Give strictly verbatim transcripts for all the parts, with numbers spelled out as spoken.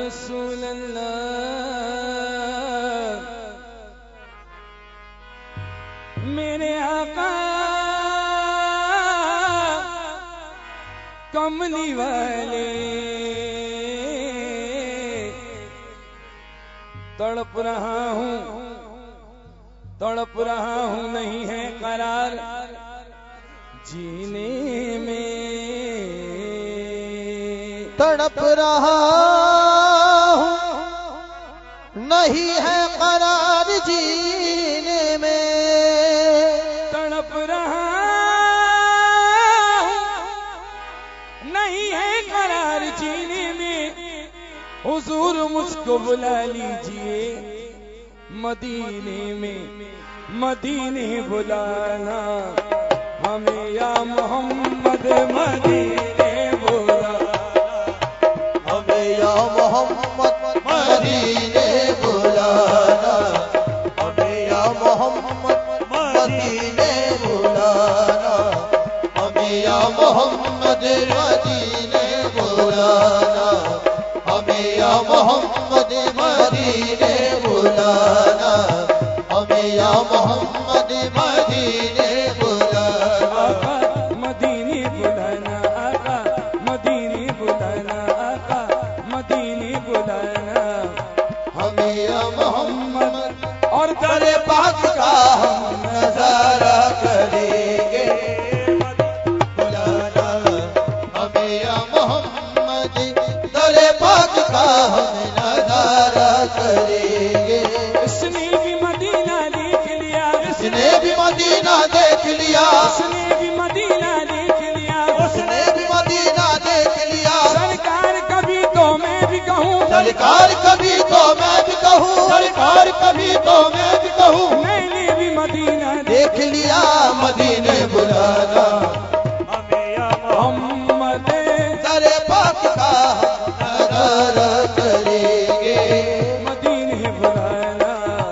رسول اللہ میرے آقا کملی والے تڑپ رہا ہوں تڑپ رہا ہوں نہیں ہے قرار جینے میں تڑپ رہا ہوں نہیں ہے قرار جینے میں تڑپ رہا ہوں نہیں ہے قرار جینے میں حضور مجھ کو بلا لیجئے مدینے میں مدینے بلانا ہمیں یا محمد مدینے بلانا ہمیں یا محمد مدینے بلانا ہمیں یا محمد مدینے بلانا ہمیں یا محمد مدینے بلانا ہمیں یا محمد مدینے بلانا ہمیں یا محمد مدینے آقا مدینے بلانا آقا مدینے بلانا آقا مدینے بلانا ہمیں یا محمد اور در پاک کا ہم نظارہ کریں گے بلانا ہمیں یا محمد در پاک کا ہم نظارہ کریں گے اس نے بھی مدینہ دیکھ لیا اس نے بھی مدینہ دیکھ لیا اس نے بھی مدینہ دیکھ لیا اس نے بھی مدینہ دیکھ لیا سرکار کبھی تو میں بھی کہوں سرکار کبھی تو میں بھی کہوں سرکار کبھی تو میں بھی کہوں میں نے بھی مدینہ دیکھ لیا مدینے بلانا ہمیں یا محمد در پاک کا نظارہ کریں گے مدینے بلانا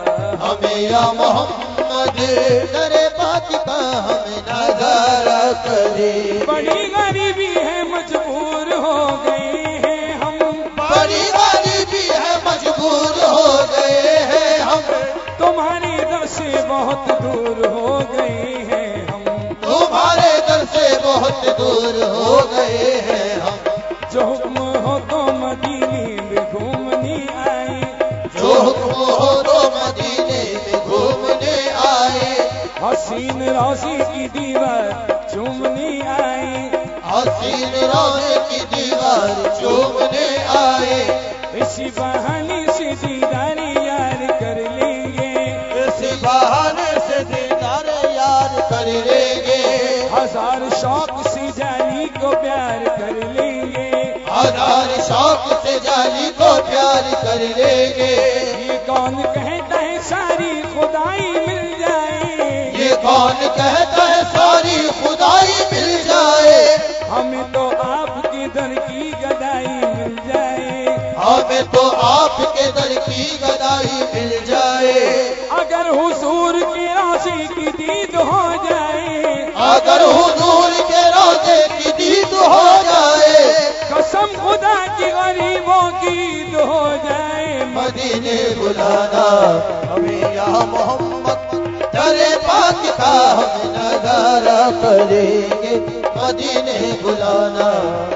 ہمیں یا محمد در پاک کا ہم نظارہ کریں بڑی غریبی ہے مجبور ہو گئے ہیں ہم بڑی غریبی ہے مجبور ہو گئے ہیں ہم تمہارے در سے بہت دور ہو گئے ہیں ہم تمہارے در سے بہت دور ہو گئے ہیں ہم جو حکم ہو تو مدینے میں گھومنے آئے جو حکم ہو تو مدینے میں گھومنے آئے حسین روزی کی دیوار چومنے آئے حسین روزے کی دیوار چومنے آئے اسی بہانے سے دیدار یار کر لیں گے اس بہانے سے دیدار یار کر لیں گے ہزار شوق سے جانی کو پیار کر لیں گے ہزار شوق سے جانی کو پیار کر لیں گے یہ کون کہتا ہے ساری خدائی مل جائے یہ کون کہتا ہے ساری خدائی مل جائے ہمیں تو آپ کے در کی گدائی مل جائے ہمیں تو آپ کے در کی گدائی مل جائے اگر حضور کے روزے کی دید ہو جائے اگر حضور کے روزے کی دید ہو جائے قسم خدا کی غریبوں کی عید ہو جائے مدینے بلانا ہمیں یا محمد در پاک کا ہم نظارہ کریں گے مدینے بلانا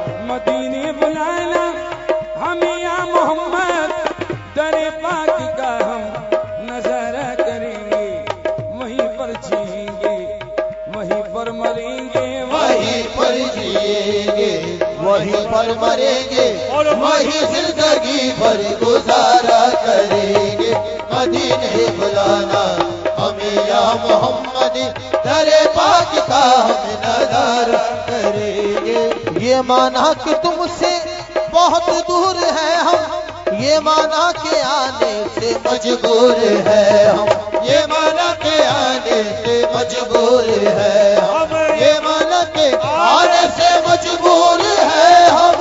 مدینے بلانا ہمیں یا محمد در پاک کا ہم نظارہ کریں گے وہیں پر جئیں گے وہیں پر مریں گے وہیں پر جئیں گے وہیں پر مریں گے اور وہیں زندگی بھر گزارا کریں گے مدینے بلانا ہمیں یا محمد در پاک کا ہم نظارہ کریں گے یہ مانا کہ تم سے بہت دور ہے ہم یہ مانا کہ آنے سے مجبور ہے ہم یہ مانا کہ آنے سے مجبور ہے ہم یہ مانا کہ آنے سے مجبور ہے ہم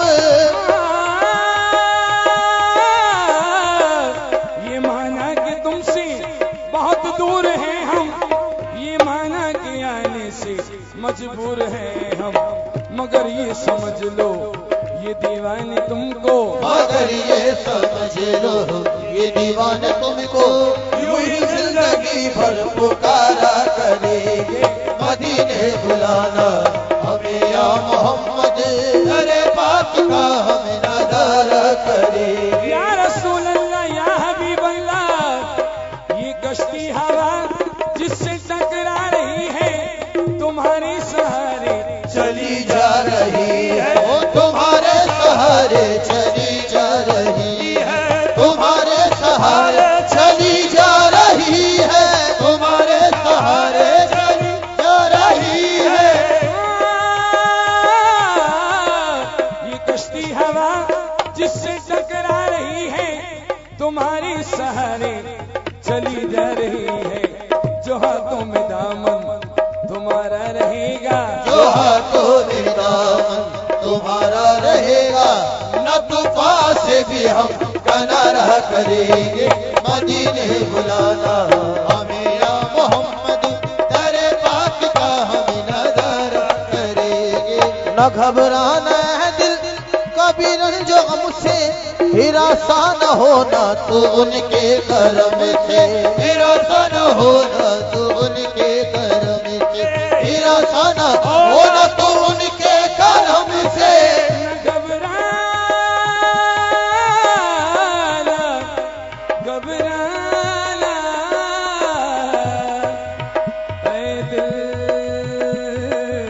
یہ مانا کہ تم سے بہت دور ہیں ہم یہ مانا کہ آنے سے مجبور ہیں ہم مگر یہ سمجھ لو یہ دیوانے تم کو مگر یہ سمجھ समझ लो ये दीवाने तुमको यूं ही जिंदगी भर पुकारा करेंगे। मदीने बुलाना हमें या मोहम्मद, दरे पाक का हम नजारा करेंगे। या रसूल अल्लाह या हबीब अल्लाह, ये कश्ती हवा जिससे टकरा रही है तुम्हारे सहारे चली जा रही है, वो तुम्हारे सहारे चली जा रही है, तुम्हारे सहारे चली जा रही है, तुम्हारे सहारे चली जा रही है। ये कश्ती हवा जिससे टकरा रही है तुम्हारे सहारे चली जा रही है। जो हाथों में दामन तुम्हारा रहेगा, जो हाथों में दामन तुम्हारा रहेगा, न तूफान से भी हम किनारा करेंगे। मदीने बुलाना हमें या मोहम्मद, तेरे पाक का हम नजारा करेंगे। न घबराना है दिल कभी रंजो गम से, हिरासा न होना तो उनके करम से, हिरासा न होना तो उनके करम से, हिरासा न होना तो उनके करम से। घबराना घबराना ऐ दिल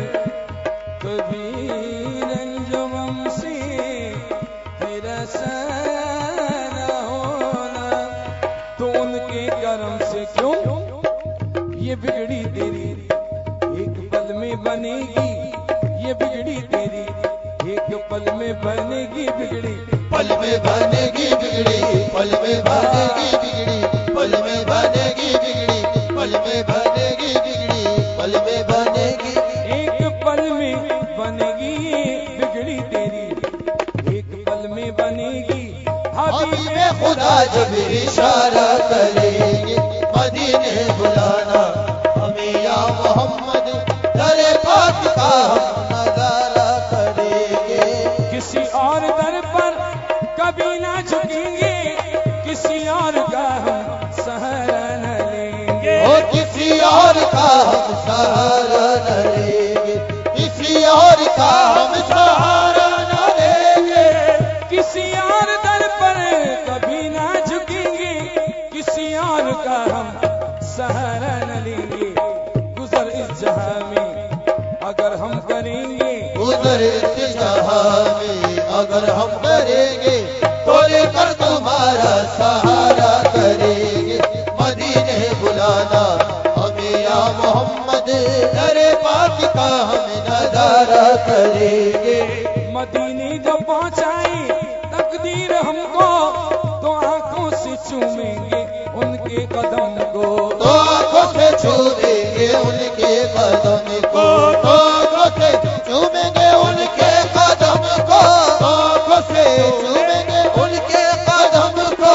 कभी रंजो गम से हिरासा न होना तो उनके करम से। क्यों ये बिगड़ी तेरी एक पल में बनेगी, ये बिगड़ी तेरी एक पल में बनेगी बिगड़ी, पल में बनेगी बिगड़ी, पल में बनेगी बिगड़ी, पल में बनेगी बिगड़ी, पल में बनेगी बिगड़ी, पल में बनेगी। एक पल में बनेगी बिगड़ी तेरी, एक पल में बनेगी हबीबे खुदा जब इशारा करेंगे। मदीने बुलाना हमें या मोहम्मद, दरे पाक का हम नजारा करेंगे। किसी और दर पर कभी ना झुकेंगे, किसी और का हम सहारा न लेंगे। ओ किसी और का हम सहारा न लेंगे, किसी और का हम सहारा न लेंगे। किसी और दर पर कभी ना झुकेंगे, किसी और का हम सहारा न लेंगे। गुजर इस जहां में अगर हम करेंगे, उधर इस जहां में अगर हम करेंगे, तो लेकर तुम्हारा सहारा करेंगे। मदीने बुलाना हमें या मोहम्मद, दरे पाक का हम नजारा करेंगे। मदीने जो पहुंचाए तकदीर हमको तो आंखों से चूमेंगे उनके कदम को, तो आंखों से छूमेंगे उनके कदम को, तो आंखों से चूमेंगे उनके कदम को, तो आंखों से चूमेंगे उनके कदम को।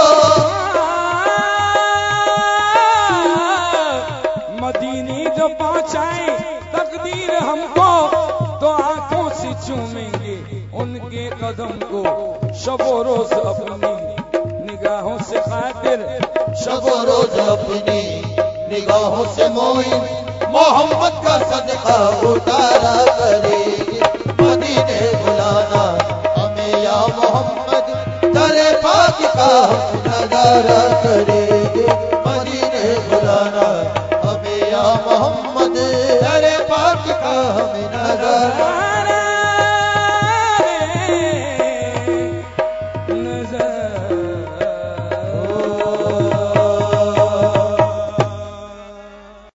मदीने जो पहुंचाए तकदीर हमको तो आंखों से चूमेंगे उनके कदम को। शबो रोज अपनी निगाहों से खातिर, शबो रोज अपनी निगाहों से मोइन मोहम्मद का सदका उतारा करेंगे। मदीने बुलाना हमें या मोहम्मद, दरे पाक का हम नजारा करेंगे। मदीने बुलाना हमें या मोहम्मद, दरे पाक का हम